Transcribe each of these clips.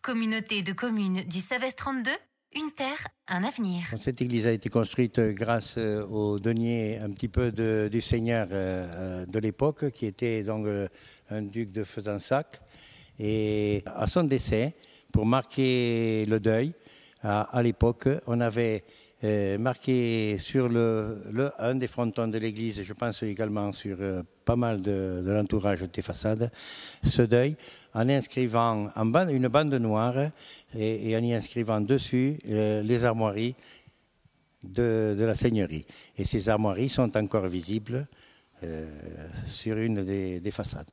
Communauté de communes du Savès 32, une terre, un avenir. Cette église a été construite grâce au denier un petit peu du seigneur de l'époque, qui était donc un duc de Fezensac. Et à son décès, pour marquer le deuil, à l'époque, on avait marqué sur un des frontons de l'église, je pense également sur pas mal de l'entourage des façades, ce deuil, en inscrivant une bande noire et en y inscrivant dessus les armoiries de la seigneurie. Et ces armoiries sont encore visibles sur une des façades.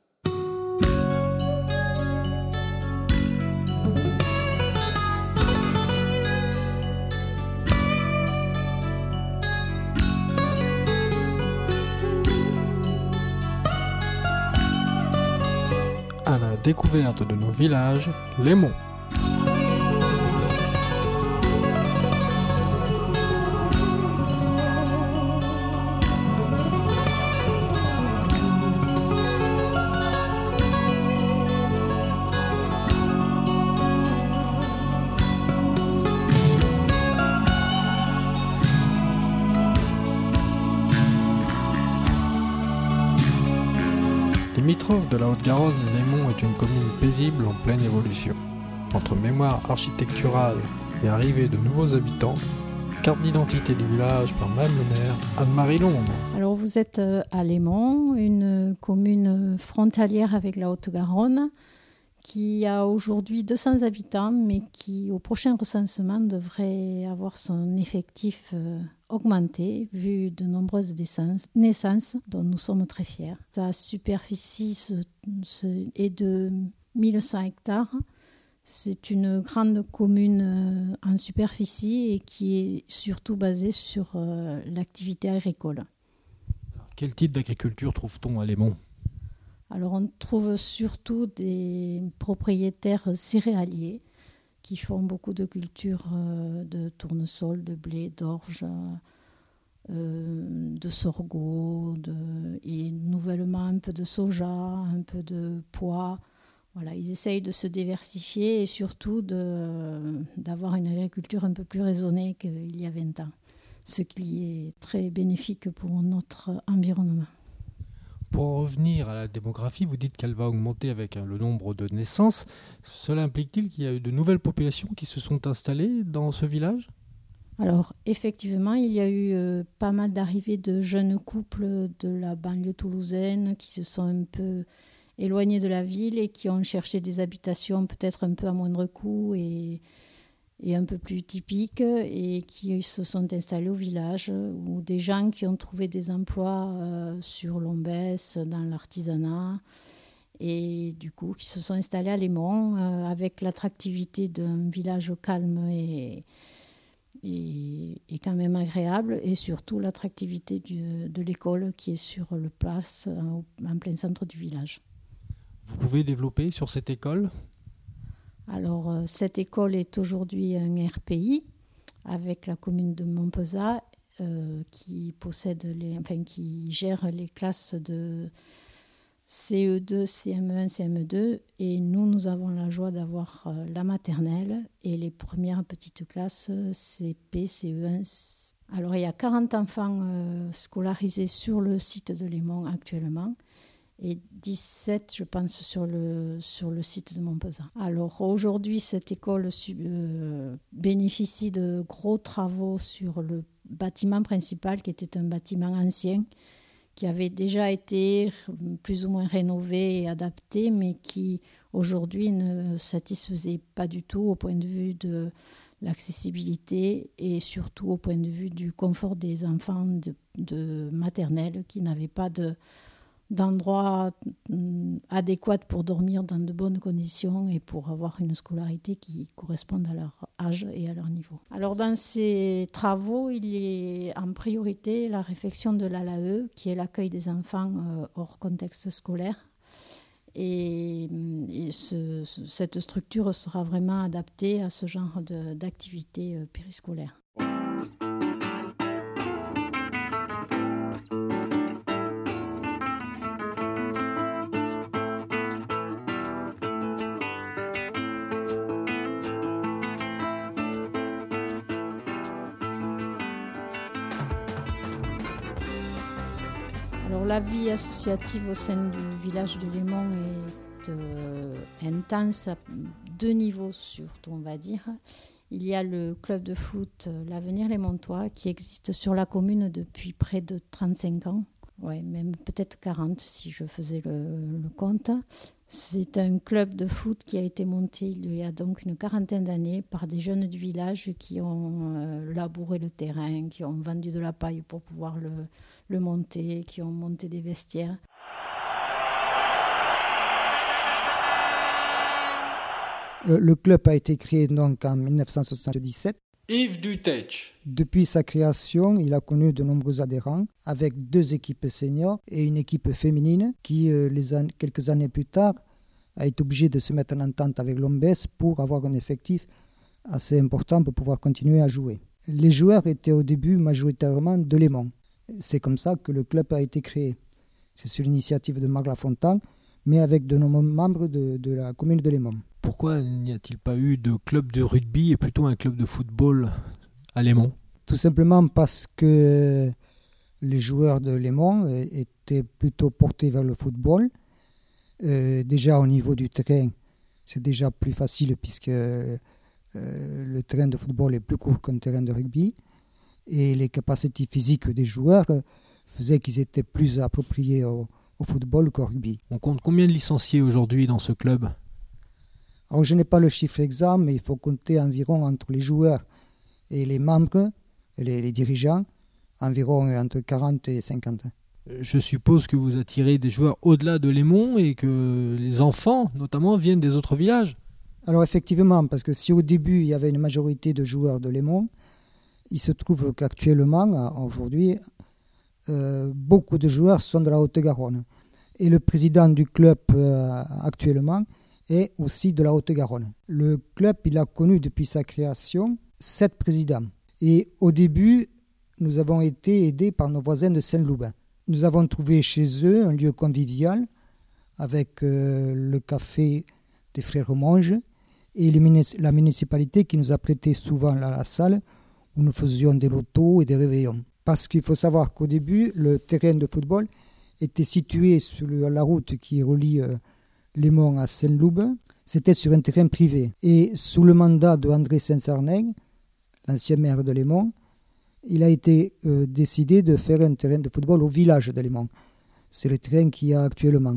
À la découverte de nos villages, les monts. Limitrophe de la Haute-Garonne, Les Monts est une commune paisible en pleine évolution. Entre mémoire architecturale et arrivée de nouveaux habitants, carte d'identité du village par Madame le maire, Anne-Marie Londe. Alors vous êtes à Les Monts, une commune frontalière avec la Haute-Garonne, qui a aujourd'hui 200 habitants, mais qui, au prochain recensement, devrait avoir son effectif augmenté, vu de nombreuses naissances dont nous sommes très fiers. Sa superficie est de 1100 hectares. C'est une grande commune en superficie et qui est surtout basée sur l'activité agricole. Quel type d'agriculture trouve-t-on à Les Monts ? Alors on trouve surtout des propriétaires céréaliers qui font beaucoup de cultures de tournesol, de blé, d'orge, de sorgho, et nouvellement un peu de soja, un peu de pois. Voilà, ils essayent de se diversifier et surtout d'avoir une agriculture un peu plus raisonnée qu'il y a 20 ans, ce qui est très bénéfique pour notre environnement. Pour revenir à la démographie, vous dites qu'elle va augmenter avec le nombre de naissances. Cela implique-t-il qu'il y a eu de nouvelles populations qui se sont installées dans ce village ? Alors, effectivement, il y a eu pas mal d'arrivées de jeunes couples de la banlieue toulousaine qui se sont un peu éloignés de la ville et qui ont cherché des habitations peut-être un peu à moindre coût et un peu plus typiques et qui se sont installés au village, ou des gens qui ont trouvé des emplois sur Lombès, dans l'artisanat, et du coup qui se sont installés à Les Monts avec l'attractivité d'un village calme et quand même agréable, et surtout l'attractivité de l'école qui est sur le place en plein centre du village. Vous pouvez développer sur cette école ? Alors, cette école est aujourd'hui un RPI avec la commune de Montpezat qui gère les classes de CE2, CM1, CM2, et nous avons la joie d'avoir la maternelle et les premières petites classes CP, CE1. Alors, il y a 40 enfants scolarisés sur le site de Les Monts actuellement, et 17, je pense, sur le site de Montpezat. Alors aujourd'hui, cette école bénéficie de gros travaux sur le bâtiment principal, qui était un bâtiment ancien, qui avait déjà été plus ou moins rénové et adapté, mais qui aujourd'hui ne satisfaisait pas du tout au point de vue de l'accessibilité et surtout au point de vue du confort des enfants de maternelle qui n'avaient pas d'endroit adéquat pour dormir dans de bonnes conditions et pour avoir une scolarité qui corresponde à leur âge et à leur niveau. Alors dans ces travaux, il y a en priorité la réfection de l'ALAE, qui est l'accueil des enfants hors contexte scolaire. Et cette structure sera vraiment adaptée à ce genre d'activité périscolaire. Alors la vie associative au sein du village de Lémont est intense à 2 niveaux surtout, on va dire. Il y a le club de foot l'Avenir Lémontois qui existe sur la commune depuis près de 35 ans. Ouais, même peut-être 40 si je faisais le compte. C'est un club de foot qui a été monté il y a donc une 40aine d'années par des jeunes du village qui ont labouré le terrain, qui ont vendu de la paille pour pouvoir le monter, qui ont monté des vestiaires. Le club a été créé donc en 1977. Yves Dutech. Depuis sa création, il a connu de nombreux adhérents, avec 2 équipes seniors et une équipe féminine qui, quelques années plus tard, a été obligée de se mettre en entente avec l'Ombès pour avoir un effectif assez important pour pouvoir continuer à jouer. Les joueurs étaient au début majoritairement de Lémont. C'est comme ça que le club a été créé. C'est sur l'initiative de Marc Lafontaine, mais avec de nombreux membres de la commune de Lémont. Pourquoi n'y a-t-il pas eu de club de rugby et plutôt un club de football à Lémont ? Tout simplement parce que les joueurs de Lémont étaient plutôt portés vers le football. Déjà au niveau du terrain, c'est déjà plus facile puisque le terrain de football est plus court qu'un terrain de rugby. Et les capacités physiques des joueurs faisaient qu'ils étaient plus appropriés au football qu'au rugby. On compte combien de licenciés aujourd'hui dans ce club ? Alors je n'ai pas le chiffre exact, mais il faut compter environ entre les joueurs et les membres, et les dirigeants, environ entre 40 et 50. Je suppose que vous attirez des joueurs au-delà de Lémont et que les enfants, notamment, viennent des autres villages. Alors effectivement, parce que si au début il y avait une majorité de joueurs de Lémont, il se trouve qu'actuellement, aujourd'hui, beaucoup de joueurs sont de la Haute-Garonne. Et le président du club actuellement est aussi de la Haute-Garonne. Le club, il a connu depuis sa création 7 présidents. Et au début, nous avons été aidés par nos voisins de Saint-Loubin. Nous avons trouvé chez eux un lieu convivial avec le café des Frères Monge et la municipalité qui nous a prêté souvent la salle où nous faisions des lotos et des réveillons. Parce qu'il faut savoir qu'au début, le terrain de football était situé sur la route qui relie Lémont à Saint-Loubin. C'était sur un terrain privé. Et sous le mandat de André Saint-Sarnec, l'ancien maire de Lémont, il a été décidé de faire un terrain de football au village de Lémont. C'est le terrain qu'il y a actuellement.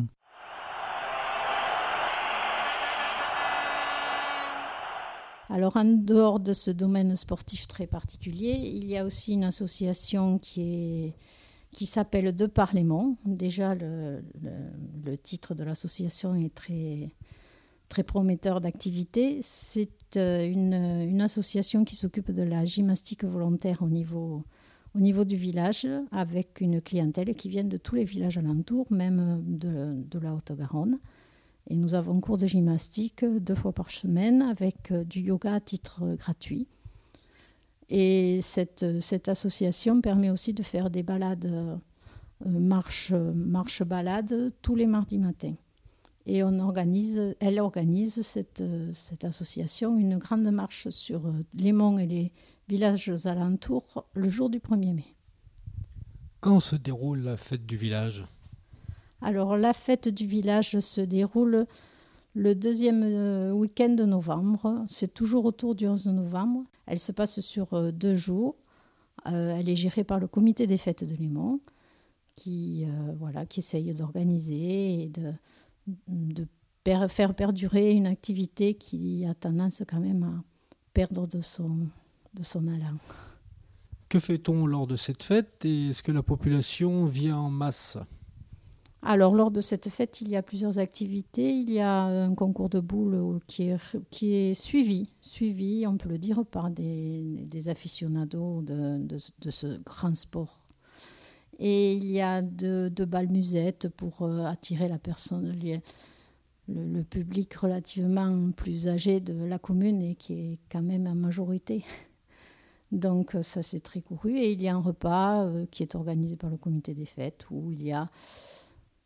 Alors en dehors de ce domaine sportif très particulier, il y a aussi une association qui s'appelle De Par Lémont. Déjà, le titre de l'association est très, très prometteur d'activité. C'est une association qui s'occupe de la gymnastique volontaire au niveau du village, avec une clientèle qui vient de tous les villages alentours, même de la Haute-Garonne. Et nous avons cours de gymnastique 2 fois par semaine avec du yoga à titre gratuit. Et cette association permet aussi de faire des balades, marche-balades, tous les mardis matins. Et elle organise, cette association, une grande marche sur Lémont et les villages alentours le jour du 1er mai. Quand se déroule la fête du village ? Alors, la fête du village se déroule le 2e week-end de novembre. C'est toujours autour du 11 novembre. Elle se passe sur 2 jours. Elle est gérée par le comité des fêtes de Lémont qui essaye d'organiser et de faire perdurer une activité qui a tendance quand même à perdre de son allant. Que fait-on lors de cette fête et est-ce que la population vient en masse ? Alors, lors de cette fête, il y a plusieurs activités. Il y a un concours de boules qui est suivi, on peut le dire, par des aficionados de ce grand sport. Et il y a de balles musettes pour attirer la personne, le public relativement plus âgé de la commune et qui est quand même en majorité. Donc, ça, c'est très couru. Et il y a un repas qui est organisé par le comité des fêtes où il y a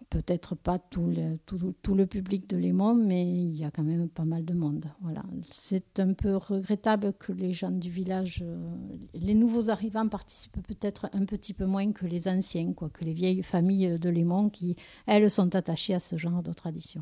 peut-être pas tout le public de Léman, mais il y a quand même pas mal de monde. Voilà. C'est un peu regrettable que les gens du village, les nouveaux arrivants participent peut-être un petit peu moins que les anciens, que les vieilles familles de Léman qui, elles, sont attachées à ce genre de tradition.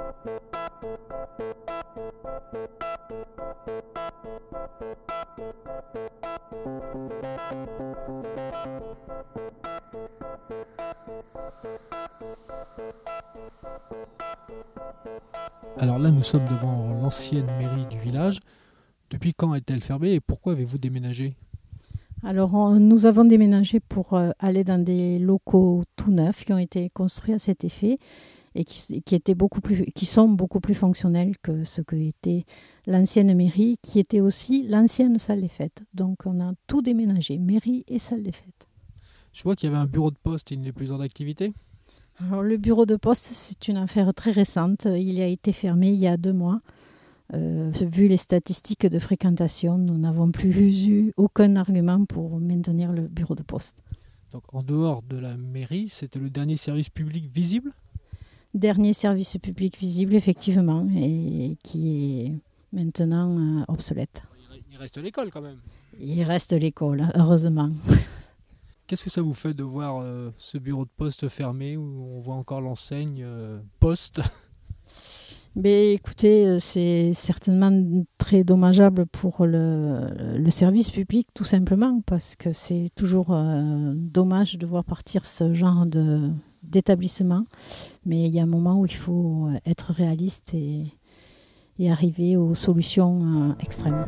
Alors là, nous sommes devant l'ancienne mairie du village. Depuis quand est-elle fermée et pourquoi avez-vous déménagé ? Alors, nous avons déménagé pour aller dans des locaux tout neufs qui ont été construits à cet effet et qui sont beaucoup plus fonctionnels que ce que était l'ancienne mairie, qui était aussi l'ancienne salle des fêtes. Donc, on a tout déménagé, mairie et salle des fêtes. Je vois qu'il y avait un bureau de poste, il n'est plus en activité. Alors, le bureau de poste, c'est une affaire très récente. Il a été fermé il y a 2 mois. Vu les statistiques de fréquentation, nous n'avons plus eu aucun argument pour maintenir le bureau de poste. Donc, en dehors de la mairie, c'était le dernier service public visible ? Dernier service public visible, effectivement, et qui est maintenant obsolète. Il reste l'école quand même. Il reste l'école, heureusement. Qu'est-ce que ça vous fait de voir ce bureau de poste fermé où on voit encore l'enseigne poste ? Mais écoutez, c'est certainement très dommageable pour le service public, tout simplement, parce que c'est toujours dommage de voir partir ce genre d'établissement. Mais il y a un moment où il faut être réaliste et arriver aux solutions extrêmes.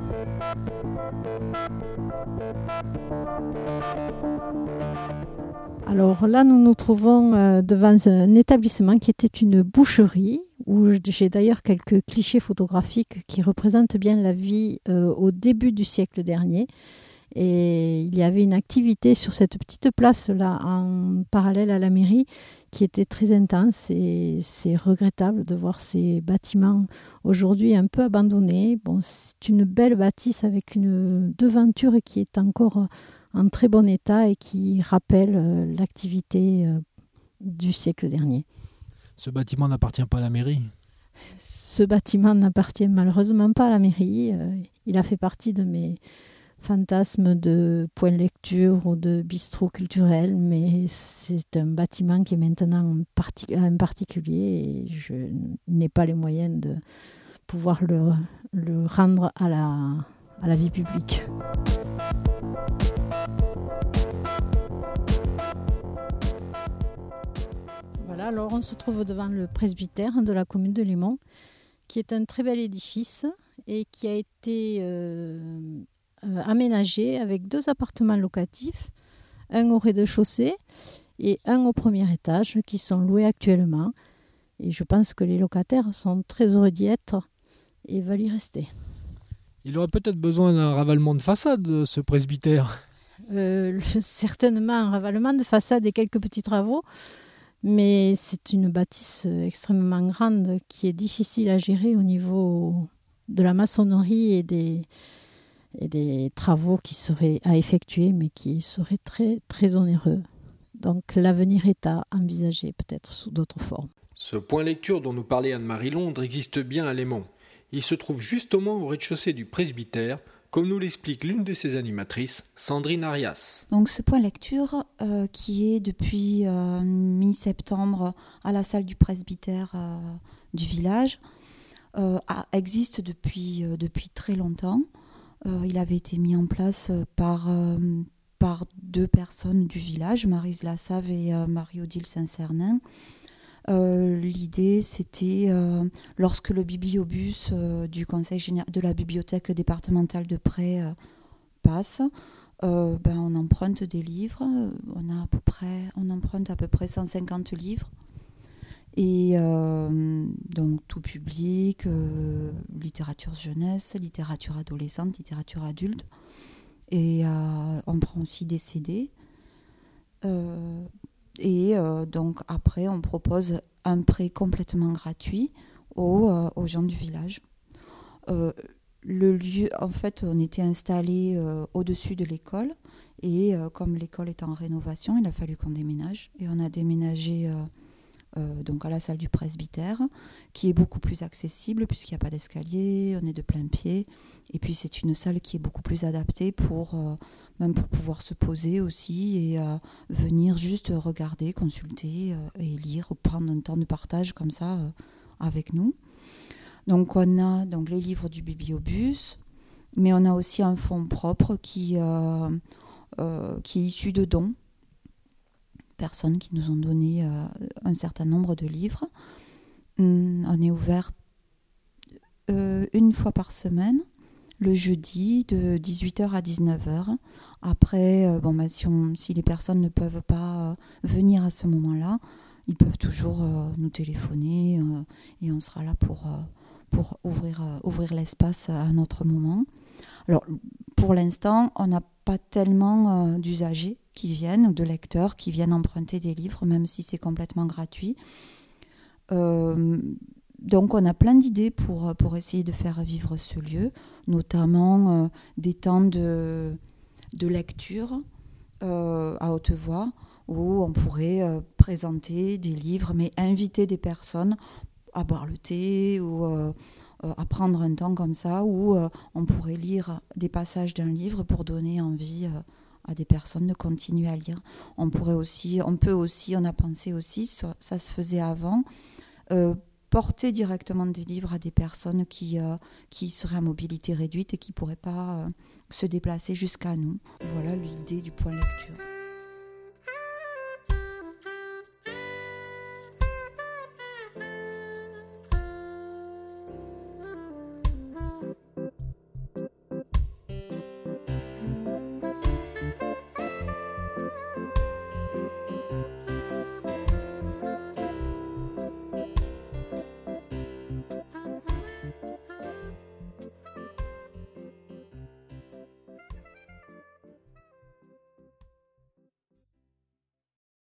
Alors là, nous nous trouvons devant un établissement qui était une boucherie, où j'ai d'ailleurs quelques clichés photographiques qui représentent bien la vie au début du siècle dernier. Et il y avait une activité sur cette petite place-là, en parallèle à la mairie, qui était très intense. Et c'est regrettable de voir ces bâtiments aujourd'hui un peu abandonnés. Bon, c'est une belle bâtisse avec une devanture qui est encore en très bon état et qui rappelle l'activité du siècle dernier. Ce bâtiment n'appartient pas à la mairie ? Ce bâtiment n'appartient malheureusement pas à la mairie. Il a fait partie de mes fantasmes de point de lecture ou de bistrot culturel, mais c'est un bâtiment qui est maintenant un particulier et je n'ai pas les moyens de pouvoir le rendre à la vie publique. Voilà, alors on se trouve devant le presbytère de la commune de Léman, qui est un très bel édifice et qui a été aménagé avec 2 appartements locatifs, un au rez-de-chaussée et un au premier étage, qui sont loués actuellement. Et je pense que les locataires sont très heureux d'y être et veulent y rester. Il aurait peut-être besoin d'un ravalement de façade, ce presbytère. Certainement un ravalement de façade et quelques petits travaux. Mais c'est une bâtisse extrêmement grande qui est difficile à gérer au niveau de la maçonnerie et des travaux qui seraient à effectuer, mais qui seraient très, très onéreux. Donc l'avenir est à envisager peut-être sous d'autres formes. Ce point lecture dont nous parlait Anne-Marie Londres existe bien à Léman. Il se trouve justement au rez-de-chaussée du presbytère, comme nous l'explique l'une de ses animatrices, Sandrine Arias. Donc ce point lecture qui est depuis mi-septembre à la salle du presbytère du village existe depuis très longtemps. Il avait été mis en place par 2 personnes du village, Maryse Lassave et Marie-Odile Saint-Cernin. L'idée, c'était lorsque le bibliobus du conseil général de la bibliothèque départementale de Pré passe, on emprunte des livres. On emprunte à peu près 150 livres. Et donc tout public, littérature jeunesse, littérature adolescente, littérature adulte. Et on prend aussi des CD. Donc après, on propose un prêt complètement gratuit aux gens du village. Le lieu, en fait, on était installé au-dessus de l'école et comme l'école est en rénovation, il a fallu qu'on déménage. Et on a déménagé donc à la salle du presbytère, qui est beaucoup plus accessible puisqu'il n'y a pas d'escalier, on est de plein pied. Et puis c'est une salle qui est beaucoup plus adaptée même pour pouvoir se poser aussi et venir juste regarder, consulter et lire ou prendre un temps de partage comme ça avec nous. Donc on a donc les livres du bibliobus, mais on a aussi un fonds propre qui est issu de dons. Personnes qui nous ont donné un certain nombre de livres. On est ouvert une fois par semaine, le jeudi de 18h à 19h. Après, si les personnes ne peuvent pas venir à ce moment-là, ils peuvent toujours nous téléphoner et on sera là pour ouvrir l'espace à un autre moment. Alors, pour l'instant, on n'a pas tellement d'usagers qui viennent, ou de lecteurs qui viennent emprunter des livres, même si c'est complètement gratuit. Donc on a plein d'idées pour essayer de faire vivre ce lieu, notamment des temps de lecture à haute voix, où on pourrait présenter des livres, mais inviter des personnes à boire le thé ou à prendre un temps comme ça, où on pourrait lire des passages d'un livre pour donner envie à des personnes de continuer à lire. On a pensé aussi, ça se faisait avant, porter directement des livres à des personnes qui seraient à mobilité réduite et qui ne pourraient pas se déplacer jusqu'à nous. Voilà l'idée du point lecture.